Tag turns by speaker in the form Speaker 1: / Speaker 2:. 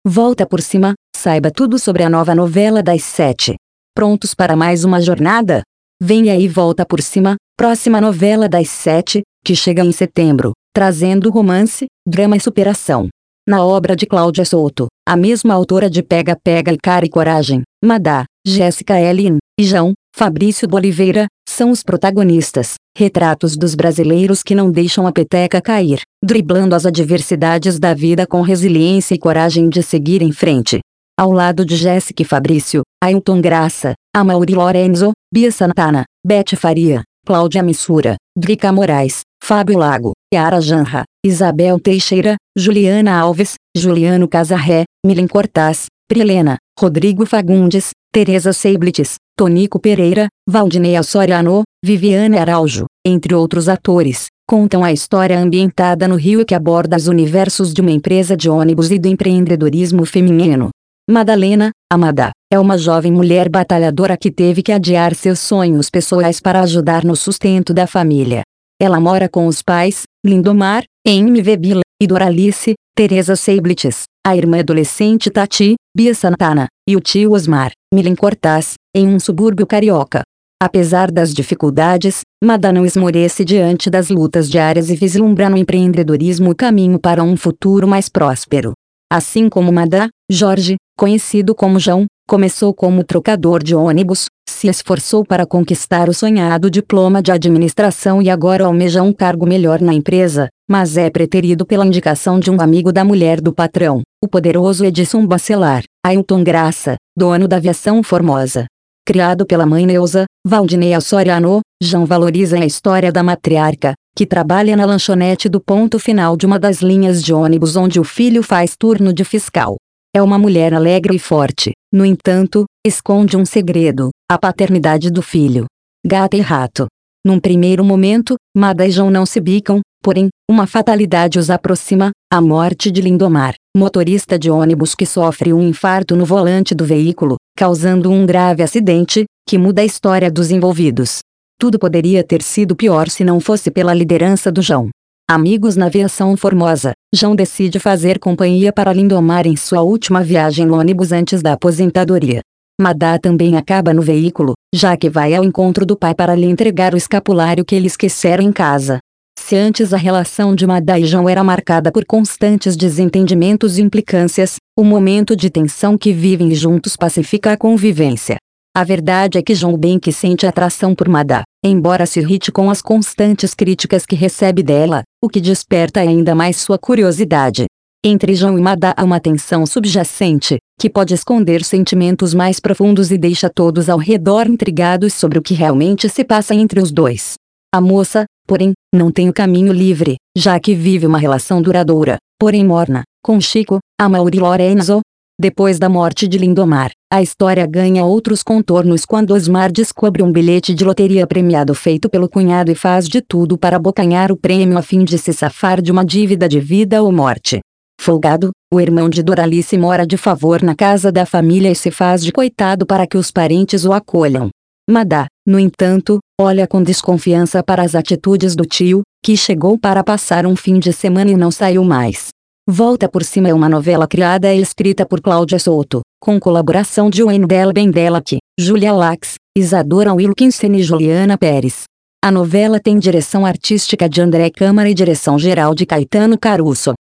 Speaker 1: Volta por cima, saiba tudo sobre a nova novela das 7. Prontos para mais uma jornada? Vem aí Volta por Cima, próxima novela das 7, que chega em setembro, trazendo romance, drama e superação. Na obra de Cláudia Souto, a mesma autora de Pega Pega e Cara e Coragem, Madá, Jéssica Ellen e João Fabrício de Oliveira, são os protagonistas, retratos dos brasileiros que não deixam a peteca cair, driblando as adversidades da vida com resiliência e coragem de seguir em frente. Ao lado de Jéssica e Fabrício, Ailton Graça, Amaury Lorenzo, Bia Santana, Beth Faria, Cláudia Missura, Drica Moraes, Fábio Lago, Yara Janra, Isabel Teixeira, Juliana Alves, Juliano Casarré, Milen Cortaz, Prilena, Rodrigo Fagundes, Teresa Seiblitz, Tonico Pereira, Valdinei Soriano, Viviane Araújo, entre outros atores, contam a história ambientada no Rio e que aborda os universos de uma empresa de ônibus e do empreendedorismo feminino. Madalena, a Madá, é uma jovem mulher batalhadora que teve que adiar seus sonhos pessoais para ajudar no sustento da família. Ela mora com os pais, Lindomar, M.V. Bila, e Doralice, Teresa Seiblitz, a irmã adolescente Tati, Bia Santana, e o tio Osmar, Milen Cortaz, em um subúrbio carioca. Apesar das dificuldades, Madá não esmorece diante das lutas diárias e vislumbra no empreendedorismo o caminho para um futuro mais próspero. Assim como Madá, Jorge, conhecido como João, começou como trocador de ônibus, se esforçou para conquistar o sonhado diploma de administração e agora almeja um cargo melhor na empresa, mas é preterido pela indicação de um amigo da mulher do patrão, o poderoso Edson Bacelar, Ailton Graça, dono da Aviação Formosa. Criado pela mãe Neuza, Valdinei Soriano, João valoriza a história da matriarca, que trabalha na lanchonete do ponto final de uma das linhas de ônibus onde o filho faz turno de fiscal. É uma mulher alegre e forte, no entanto, esconde um segredo, a paternidade do filho. Gata e rato. Num primeiro momento, Madá e João não se bicam, porém, uma fatalidade os aproxima, a morte de Lindomar, motorista de ônibus que sofre um infarto no volante do veículo, causando um grave acidente, que muda a história dos envolvidos. Tudo poderia ter sido pior se não fosse pela liderança do João. Amigos na Aviação Formosa, João decide fazer companhia para Lindomar em sua última viagem no ônibus antes da aposentadoria. Madá também acaba no veículo, já que vai ao encontro do pai para lhe entregar o escapulário que ele esqueceram em casa. Se antes a relação de Madá e João era marcada por constantes desentendimentos e implicâncias, o momento de tensão que vivem juntos pacifica a convivência. A verdade é que João bem que sente atração por Madá, embora se irrite com as constantes críticas que recebe dela, o que desperta ainda mais sua curiosidade. Entre João e Madá há uma tensão subjacente, que pode esconder sentimentos mais profundos e deixa todos ao redor intrigados sobre o que realmente se passa entre os dois. A moça, porém, não tem o caminho livre, já que vive uma relação duradoura, porém morna, com Chico, Amaury Lorenzo. Depois da morte de Lindomar, a história ganha outros contornos quando Osmar descobre um bilhete de loteria premiado feito pelo cunhado e faz de tudo para abocanhar o prêmio a fim de se safar de uma dívida de vida ou morte. Folgado, o irmão de Doralice mora de favor na casa da família e se faz de coitado para que os parentes o acolham. Madá, no entanto, olha com desconfiança para as atitudes do tio, que chegou para passar um fim de semana e não saiu mais. Volta por Cima é uma novela criada e escrita por Cláudia Souto, com colaboração de Wendell Bendelak, Julia Lax, Isadora Wilkinson e Juliana Pérez. A novela tem direção artística de André Câmara e direção geral de Caetano Caruso.